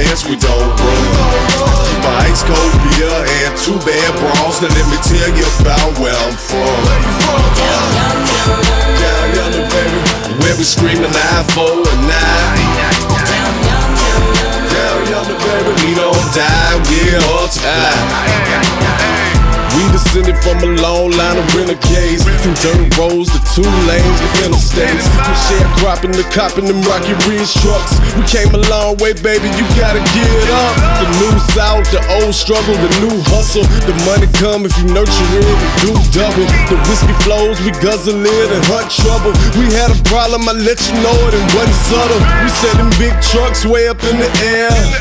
fast, we don't run. Keep a ice cold beer and 2 bad bras. Now let me tell you about where I'm from. Down yonder, baby, where we screaming I-4 and 9. Down yonder, baby, we don't die, we're multiply. We descended from a long line of renegades, from dirt roads to 2 lanes to interstates, from sharecropping to copping them Rocky Ridge trucks. We came a long way, baby, you gotta get up. The new South, the old struggle, the new hustle. The money come if you nurture it and do double. The whiskey flows, we guzzle it and hunt trouble. We had a problem, I let you know it and wasn't subtle. We set them big trucks way up in the air.